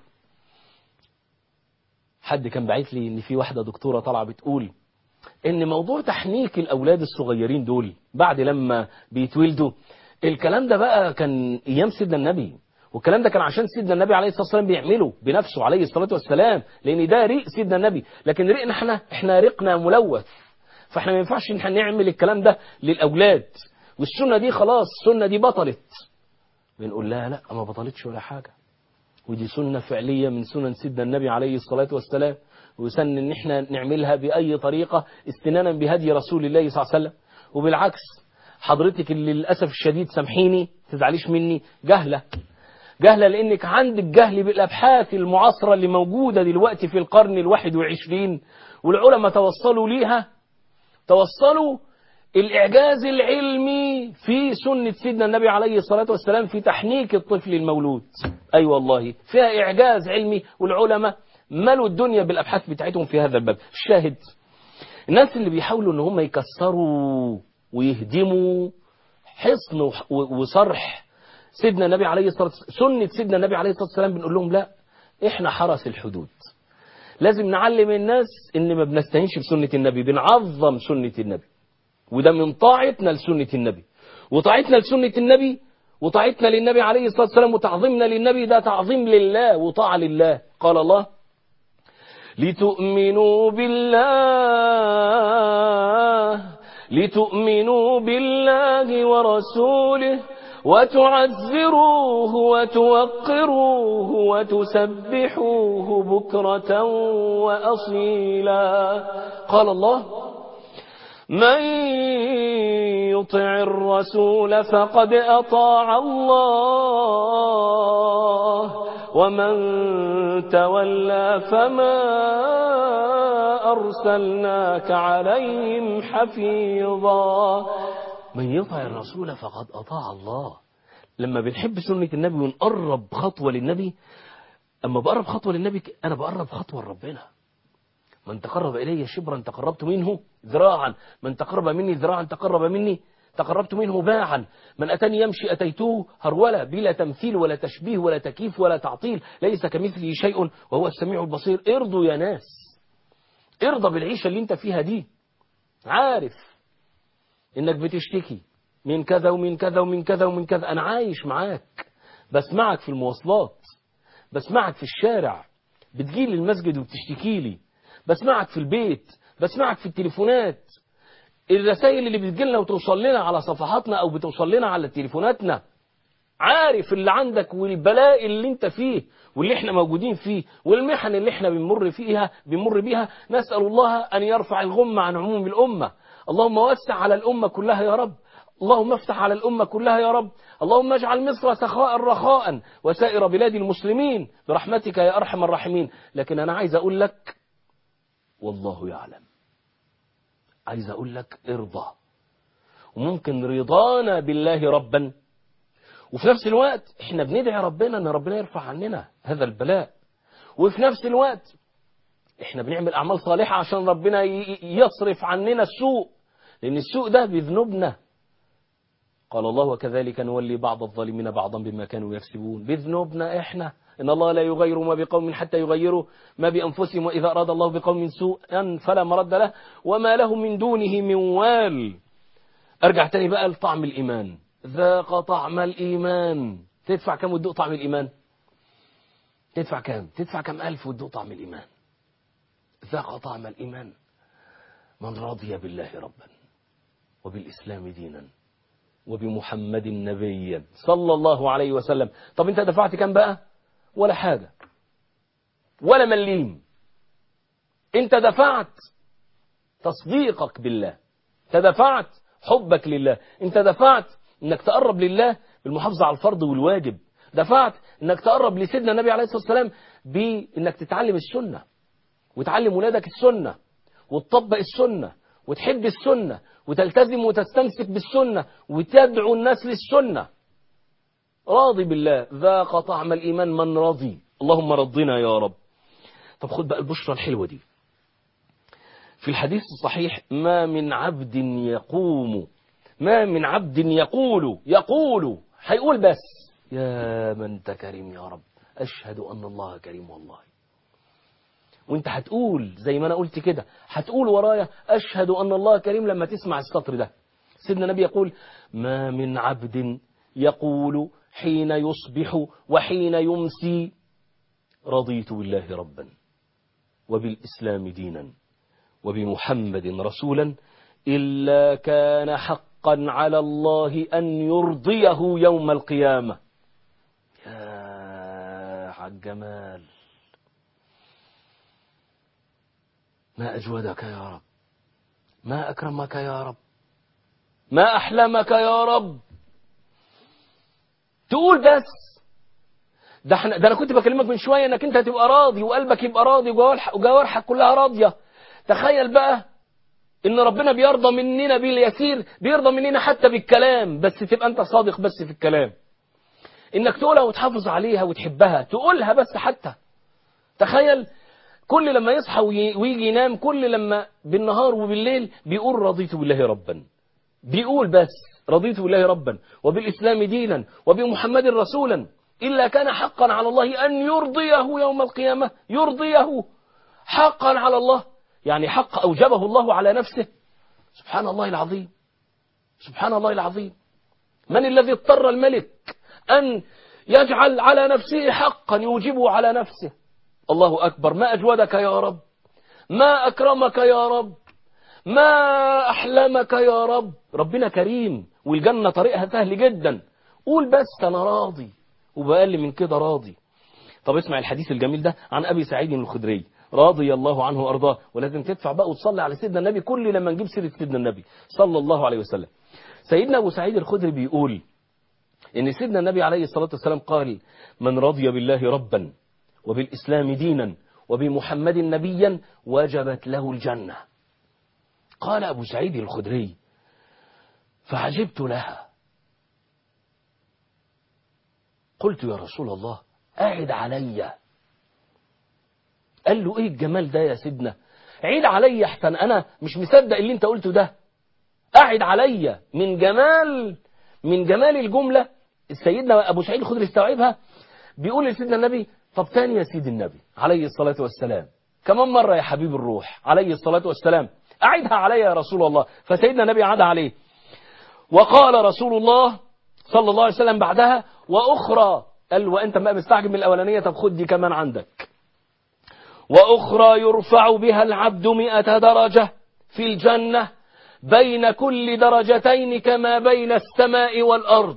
حد كان باعت لي ان في واحدة دكتورة طالعة بتقول ان موضوع تحنيك الاولاد الصغيرين دول بعد لما بيتولدوا، الكلام ده بقى كان ايام سيدنا النبي، والكلام ده كان عشان سيدنا النبي عليه الصلاة والسلام بيعمله بنفسه عليه الصلاة والسلام، لان ده ريق سيدنا النبي، لكن ريقنا احنا احنا ريقنا ملوث، فاحنا ما ينفعش ان احنا نعمل الكلام ده للاولاد، والسنة دي خلاص السنة دي بطلت. بنقول لا لا ما بطلتش ولا حاجة، ودي سنة فعلية من سنن سيدنا النبي عليه الصلاة والسلام، وسن ان احنا نعملها بأي طريقة استنانا بهدي رسول الله صلى الله عليه وسلم. وبالعكس حضرتك اللي للأسف الشديد سامحيني تزعليش مني جهلة جهلة لأنك عندك جهل بالأبحاث المعاصرة اللي موجودة دلوقتي في القرن الواحد وعشرين، والعلماء توصلوا ليها، توصلوا الإعجاز العلمي في سنة سيدنا النبي عليه الصلاة والسلام في تحنيك الطفل المولود. أي أيوة والله فيها إعجاز علمي، والعلماء ملوا الدنيا بالأبحاث بتاعتهم في هذا الباب. الشاهد الناس اللي بيحاولوا ان هم يكسروا ويهدموا حصن وصرح سيدنا النبي عليه الصلاة والسلام، سنة سيدنا النبي عليه الصلاة والسلام، بنقول لهم لا، احنا حرس الحدود، لازم نعلم الناس ان ما بنستهينش بسنة النبي، بنعظم سنة النبي، وده من طاعتنا لسنة النبي، وطاعتنا لسنة النبي وطاعتنا للنبي عليه الصلاة والسلام وتعظيمنا للنبي ده تعظيم لله وطاعة لله. قال الله لتؤمنوا بالله لتؤمنوا بالله ورسوله وتعزروه وتوقروه وتسبحوه بكرة وأصيلا. قال الله من يطع الرسول فقد أطاع الله ومن تولى فما أرسلناك عليهم حفيظا. من يطع الرسول فقد أطاع الله. لما بنحب سنة النبي ونقرب خطوة للنبي، أما بقرب خطوة للنبي أنا بقرب خطوة لربنا. من تقرب إلي شبرا تقربت منه ذراعا، من تقرب مني ذراعا تقرب مني تقربت منه باعا، من أتاني يمشي أتيته هرولة بلا تمثيل ولا تشبيه ولا تكييف ولا تعطيل، ليس كمثله شيء وهو السميع البصير. ارضوا يا ناس، ارضى بالعيشة اللي انت فيها دي. عارف انك بتشتكي من كذا ومن كذا ومن كذا ومن كذا، انا عايش معاك، بسمعك في المواصلات، بسمعك في الشارع، بتجيلي المسجد وبتشتكي لي، بسمعك في البيت، بسمعك في التليفونات، الرسائل اللي بتجيلنا وتوصل لنا على صفحاتنا او بتوصل لنا على تليفوناتنا. عارف اللي عندك والبلاء اللي انت فيه واللي احنا موجودين فيه والمحن اللي احنا بنمر فيها بنمر بيها. نسأل الله ان يرفع الغمة عن عموم الامة. اللهم وسع على الامة كلها يا رب، اللهم افتح على الامة كلها يا رب، اللهم اجعل مصر سخاء رخاء وسائر بلاد المسلمين برحمتك يا ارحم الراحمين. لكن انا عايز اقول لك والله يعلم، عايز اقول لك ارضى، وممكن رضانا بالله ربا وفي نفس الوقت احنا بندعي ربنا ان ربنا يرفع عننا هذا البلاء، وفي نفس الوقت احنا بنعمل اعمال صالحة عشان ربنا يصرف عننا السوء، لان السوء ده بذنوبنا قال الله وكذلك نولي بعض الظالمين بعضا بما كانوا يكسبون. بذنوبنا إحنا، إن الله لا يغير ما بقوم حتى يغيروا ما بأنفسهم، وإذا أراد الله بقوم سوءا فلا مرد له وما له من دونه من وال. أرجع تاني بقى لطعم الإيمان. ذاق طعم الإيمان. تدفع كم وتدوق طعم الإيمان؟ تدفع كم؟ تدفع كم ألف وتدوق طعم الإيمان. ذاق طعم الإيمان من رضي بالله ربا وبالإسلام دينا وبمحمد نبيا صلى الله عليه وسلم. طب انت دفعت كم بقى؟ ولا حاجة ولا مليم. انت دفعت تصديقك بالله، انت دفعت حبك لله، انت دفعت انك تقرب لله بالمحافظة على الفرض والواجب، دفعت انك تقرب لسيدنا النبي عليه الصلاة والسلام بانك تتعلم السنة وتعلم ولادك السنة وتطبق السنة وتحب السنة وتلتزم وتستمسك بالسنة وتدعو الناس للسنة. راضي بالله. ذاق طعم الإيمان من رضي. اللهم رضنا يا رب. طب خد بقى البشرة الحلوة دي. في الحديث الصحيح ما من عبد يقوم ما من عبد يقول يقول هيقول بس يا من انت كريم يا رب، أشهد أن الله كريم والله. وانت هتقول زي ما انا قلت كده، هتقول ورايا أشهد أن الله كريم لما تسمع السطر ده. سيدنا النبي يقول ما من عبد يقول حين يصبح وحين يمسي رضيت بالله ربا وبالإسلام دينا وبمحمد رسولا إلا كان حقا على الله أن يرضيه يوم القيامة. يا عالجمال، ما أجودك يا رب، ما أكرمك يا رب، ما أحلمك يا رب. تقول بس ده, احنا ده أنا كنت بكلمك من شوية أنك أنت تبقى راضي وقلبك يبقى راضي وجوارحك كلها راضية. تخيل بقى إن ربنا بيرضى مننا باليسير، بيرضى مننا حتى بالكلام، بس تبقى أنت صادق بس في الكلام، إنك تقولها وتحافظ عليها وتحبها، تقولها بس حتى. تخيل كل لما يصحى ويجي ينام، كل لما بالنهار وبالليل بيقول رضيت بالله ربا، بيقول بس رضيت بالله ربا وبالإسلام دينا وبمحمد رسولا إلا كان حقا على الله أن يرضيه يوم القيامة. يرضيه حقا على الله، يعني حق أوجبه الله على نفسه. سبحان الله العظيم، سبحان الله العظيم. من الذي اضطر الملك أن يجعل على نفسه حقا يوجبه على نفسه؟ الله أكبر. ما أجودك يا رب، ما أكرمك يا رب، ما أحلمك يا رب. ربنا كريم والجنة طريقها سهل جدا. قول بس أنا راضي وبقل من كده راضي. طب اسمع الحديث الجميل ده عن أبي سعيد الخدري رضي الله عنه وأرضاه. ولازم تدفع بقى وتصلي على سيدنا النبي كل لما نجيب سيرة سيدنا النبي صلى الله عليه وسلم. سيدنا أبو سعيد الخدري بيقول إن سيدنا النبي عليه الصلاة والسلام قال من رضي بالله ربا وبالإسلام دينا وبمحمد نبيا وجبت له الجنة. قال أبو سعيد الخدري فعجبت لها، قلت يا رسول الله أعد علي. قال له إيه الجمال ده يا سيدنا؟ عيد علي احسن أنا مش مصدق اللي انت قلته ده. أعد علي. من جمال من جمال الجملة سيدنا أبو سعيد الخدري استوعبها. بيقول لسيدنا النبي طب تاني يا سيد النبي عليه الصلاة والسلام، كمان مرة يا حبيب الروح عليه الصلاة والسلام، أعدها علي يا رسول الله. فسيدنا النبي عادها عليه، وقال رسول الله صلى الله عليه وسلم بعدها وأخرى. قال وأنت ما مستعجب من الأولانية، طب خد دي كمان عندك. وأخرى يرفع بها العبد مئة درجة في الجنة بين كل درجتين كما بين السماء والأرض.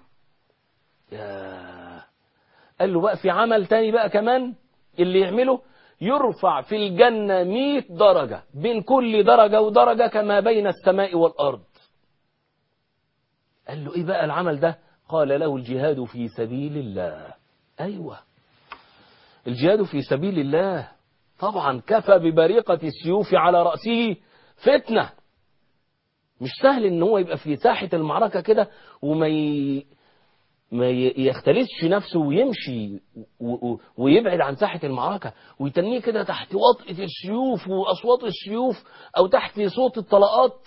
يا قال له بقى في عمل تاني بقى كمان اللي يعمله يرفع في الجنة مئة درجة بين كل درجة ودرجة كما بين السماء والأرض. قال له إيه بقى العمل ده؟ قال له الجهاد في سبيل الله. أيوة الجهاد في سبيل الله طبعا كفى ببريقة السيوف على رأسه فتنة. مش سهل ان هو يبقى في ساحة المعركة كده وما ي... ما يختلسش نفسه ويمشي و... ويبعد عن ساحة المعركة ويتنيه كده تحت وطئة السيوف وأصوات السيوف أو تحت صوت الطلقات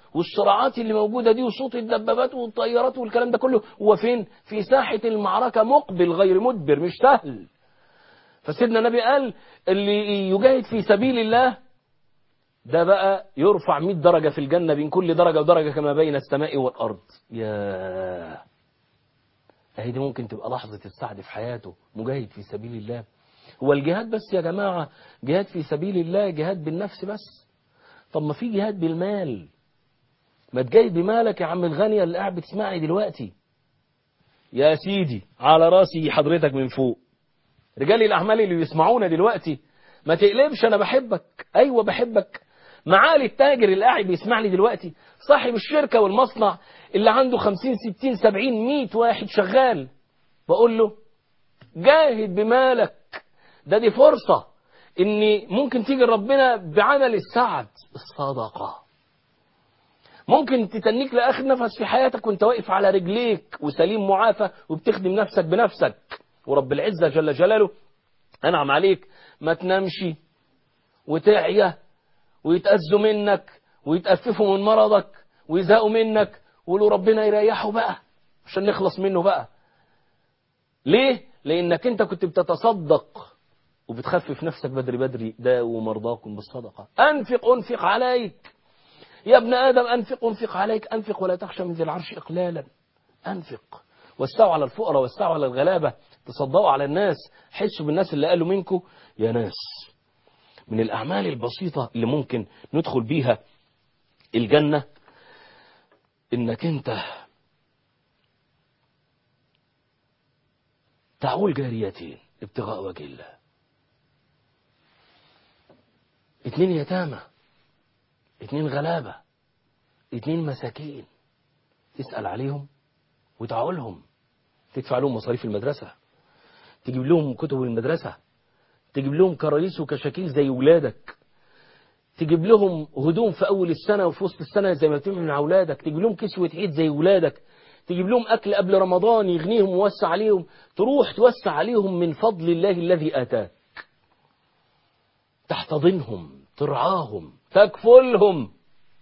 والصراعات اللي موجودة دي وصوت الدبابات والطيارات والكلام ده كله، هو فين؟ في ساحة المعركة مقبل غير مدبر، مش سهل. فسيدنا النبي قال اللي يجاهد في سبيل الله ده بقى يرفع مئة درجة في الجنة، بين كل درجة ودرجة كما بين السماء والأرض. يا اهي دي ممكن تبقى لحظة السعد في حياته، مجاهد في سبيل الله. هو الجهاد بس يا جماعة جهاد في سبيل الله جهاد بالنفس بس؟ طب ما في جهاد بالمال. ما تجاهد بمالك يا عم الغنية اللي قاعد بتسمعني دلوقتي. يا سيدي على راسي حضرتك من فوق، رجال الأعمال اللي بيسمعونا دلوقتي، ما تقلبش أنا بحبك. أيوة بحبك. معالي التاجر اللي قاعد بيسمعني دلوقتي، صاحب الشركة والمصنع اللي عنده خمسين ستين سبعين مية واحد شغال، بقول له جاهد بمالك. ده دي فرصة إن ممكن تيجي ربنا بعمل السعد. الصدقة ممكن تتنيك لآخر نفس في حياتك وانت واقف على رجليك وسليم معافى وبتخدم نفسك بنفسك، ورب العزة جل جلاله أنعم عليك ما تنامش وتعيا ويتأذوا منك ويتأففوا من مرضك ويزهقوا منك ويقولوا ربنا يريحوا بقى عشان نخلص منه بقى. ليه؟ لأنك انت كنت بتتصدق وبتخفف نفسك بدري بدري. داووا مرضاكم بالصدقة. أنفق أنفق عليك يا ابن آدم، أنفق أنفق عليك. أنفق ولا تخشى من ذي العرش إقلالا. أنفق واستعوا على الفقراء واستعوا على الغلابة، تصدقوا على الناس، حسوا بالناس اللي قالوا منكم يا ناس. من الأعمال البسيطة اللي ممكن ندخل بيها الجنة إنك أنت تعول جاريتين ابتغاء وجه الله. اتنين يتامى، اتنين غلابة، اتنين مساكين، تسأل عليهم وتعولهم، تدفع لهم مصاريف المدرسة، تجيب لهم كتب المدرسة، تجيب لهم كراريس وكشاكيل زي ولادك، تجيب لهم هدوم في أول السنة وفي وسط السنة زي ما بتعمل مع أولادك، تجيب لهم كسوة عيد زي ولادك، تجيب لهم أكل قبل رمضان يغنيهم ووسع عليهم، تروح توسع عليهم من فضل الله الذي آتاك، تحتضنهم، ترعاهم، تكفلهم.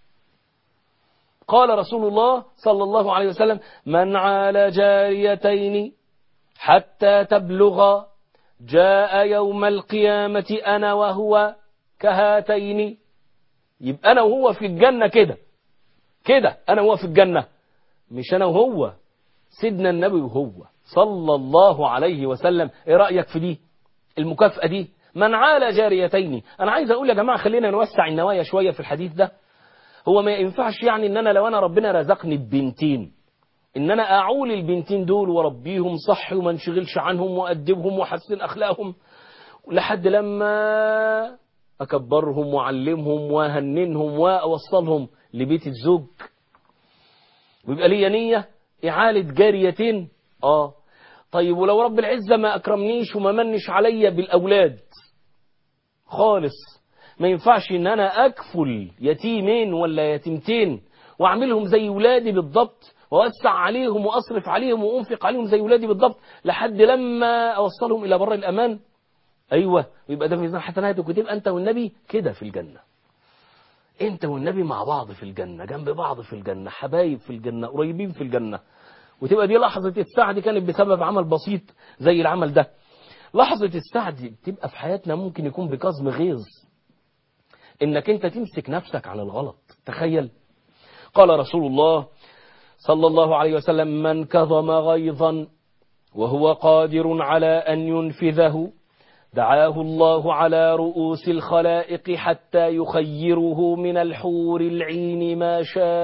قال رسول الله صلى الله عليه وسلم من عال جاريتين حتى تبلغ جاء يوم القيامة أنا وهو كهاتين. يبقى أنا وهو في الجنة كده كده، أنا وهو في الجنة، مش أنا وهو، سيدنا النبي وهو صلى الله عليه وسلم. إيه رأيك في دي المكافأة دي؟ من عال جاريتين. أنا عايز أقول يا جماعة خلينا نوسع النوايا شوية في الحديث ده. هو ما ينفعش يعني إن أنا لو أنا ربنا رزقني ببنتين إن أنا أعول البنتين دول وربيهم صح وما انشغلش عنهم وأدبهم وحسن أخلاقهم لحد لما أكبرهم وأعلمهم وأهننهم وأوصلهم لبيت الزوج ويبقى لي نية إعالة جاريتين. آه طيب ولو رب العزة ما أكرمنيش وما منش عليا بالأولاد خالص، ما ينفعش إن أنا أكفل يتيمين ولا يتيمتين وأعملهم زي ولادي بالضبط وأوسع عليهم وأصرف عليهم وأنفق عليهم زي ولادي بالضبط لحد لما أوصلهم إلى بر الأمان. أيوة، يبقى ده في ميزان حسناتك وتبقى أنت والنبي كده في الجنة. أنت والنبي مع بعض في الجنة، جنب بعض في الجنة، حبايب في الجنة، قريبين في الجنة. وتبقى دي لحظة السعد كانت بسبب عمل بسيط زي العمل ده. لحظة السعد تبقى في حياتنا ممكن يكون بكظم غيظ، إنك أنت تمسك نفسك عن الغلط. تخيل قال رسول الله صلى الله عليه وسلم من كظم غيظا وهو قادر على أن ينفذه دعاه الله على رؤوس الخلائق حتى يخيره من الحور العين ما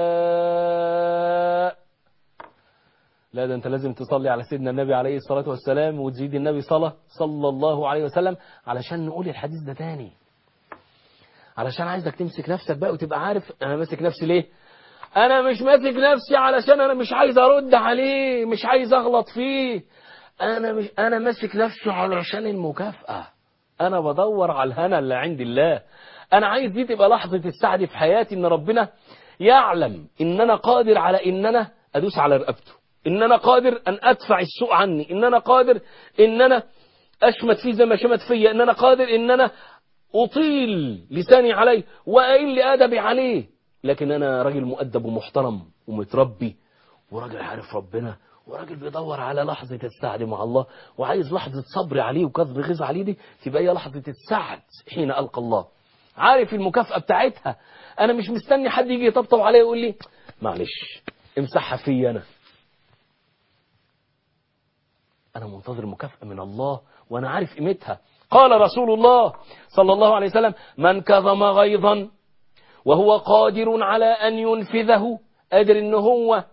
شاء. لا ده أنت لازم تصلي على سيدنا النبي عليه الصلاة والسلام وتزيد النبي صلاة صلى الله عليه وسلم علشان نقول الحديث ده تاني، علشان عايزك تمسك نفسك بقى وتبقى عارف أنا ماسك نفسي ليه. أنا مش ماسك نفسي علشان أنا مش عايز أرد عليه، مش عايز أغلط فيه، أنا مش أنا ماسك نفسي علشان المكافأة. أنا بدور على الهنا اللي عند الله. أنا عايز دي تبقى لحظة السعد في حياتي، إن ربنا يعلم إن أنا قادر على إن أنا أدوس على رقبته، إن أنا قادر أن أدفع السوء عني، إن أنا قادر إن أنا أشمت فيه زي ما شمت فيا، إن أنا قادر إن أنا أطيل لساني عليه وأقل أدبي عليه. لكن أنا راجل مؤدب ومحترم ومتربي وراجل عارف ربنا وراجل بيدور على لحظة السعد مع الله وعايز لحظة صبر عليه وكظم غيظ عليه، دي تبقى هي لحظة السعد حين ألقى الله. عارف المكافأة بتاعتها. أنا مش مستني حد يجي يطبطب عليا ويقول لي معلش امسحها في أنا. أنا منتظر مكافأة من الله وأنا عارف قيمتها. قال رسول الله صلى الله عليه وسلم: من كظم غيظا وهو قادر على أن ينفذه، قادر إن هو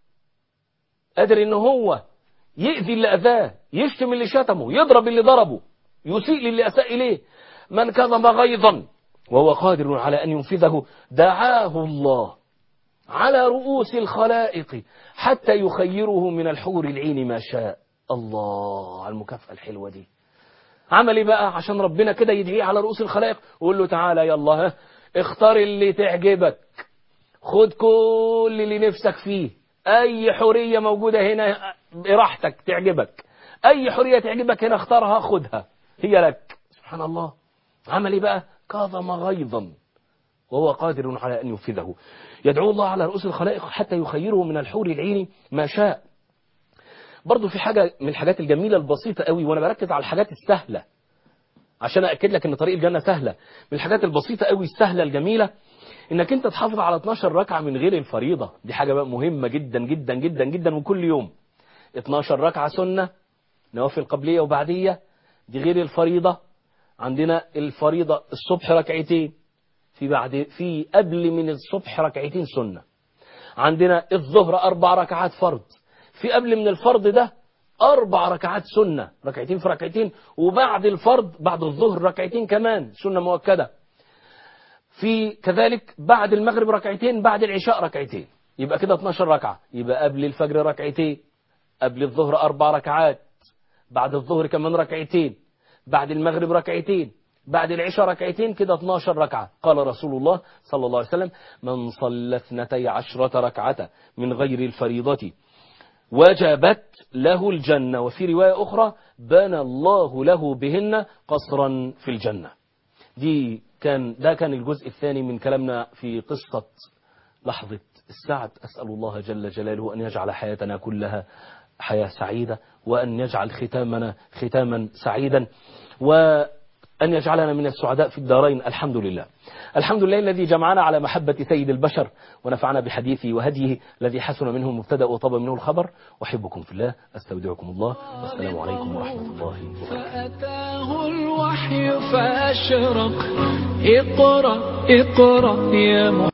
قادر إن هو يؤذي اللي أذاه، يشتم اللي شتمه، يضرب اللي ضربه، يسيء للي أساء إليه. من كظم غيظا وهو قادر على أن ينفذه دعاه الله على رؤوس الخلائق حتى يخيره من الحور العين ما شاء. الله على المكافأة الحلوة دي. عمل ايه بقى عشان ربنا كده يدعيه على رؤوس الخلائق ويقول له تعالى يلا ها اختار اللي تعجبك، خد كل اللي نفسك فيه، اي حرية موجودة هنا براحتك تعجبك، اي حرية تعجبك هنا اختارها خدها هي لك. سبحان الله. عمل ايه بقى؟ كظم غيظا وهو قادر على أن ينفذه، يدعو الله على رؤوس الخلائق حتى يخيره من الحور العين ما شاء. برضو في حاجة من الحاجات الجميلة البسيطة قوي، وأنا بركز على الحاجات السهلة عشان أأكد لك أن طريق الجنة سهلة. من الحاجات البسيطة قوي السهلة الجميلة إنك أنت تحافظ على اتناشر ركعة من غير الفريضة. دي حاجة بقى مهمة جدا جدا جدا جدا، وكل يوم اتناشر ركعة سنة، نوافل قبلية وبعدية، دي غير الفريضة. عندنا الفريضة الصبح ركعتين، في بعد في قبل من الصبح ركعتين سنة. عندنا الظهر أربع ركعات فرض، في قبل من الفرض ده أربع ركعات سنة، ركعتين في ركعتين، وبعد الفرض بعد الظهر ركعتين كمان سنة مؤكدة. في كذلك بعد المغرب ركعتين، بعد العشاء ركعتين، يبقى كده اتناشر ركعة. يبقى قبل الفجر ركعتين، قبل الظهر أربع ركعات، بعد الظهر كمان ركعتين، بعد المغرب ركعتين، بعد العشاء ركعتين، كده اتناشر ركعة. قال رسول الله صلى الله عليه وسلم: من صلى اثنتي عشرة ركعة من غير الفريضة وجبت له الجنة، وفي رواية أخرى بنى الله له بهن قصرا في الجنة. دي كان ده كان الجزء الثاني من كلامنا في قصة لحظة السعد. أسأل الله جل جلاله أن يجعل حياتنا كلها حياة سعيدة، وأن يجعل ختامنا ختاما سعيدا، وأن يجعلنا من السعداء في الدارين. الحمد لله. الحمد لله الذي جمعنا على محبة سيد البشر ونفعنا بحديثه وهديه الذي حسن منه المبتدأ وطاب منه الخبر. أحبكم في الله، أستودعكم الله، والسلام عليكم ورحمة الله وبركاته. فأتاه الوحي فأشرق. اقرأ اقرأ يا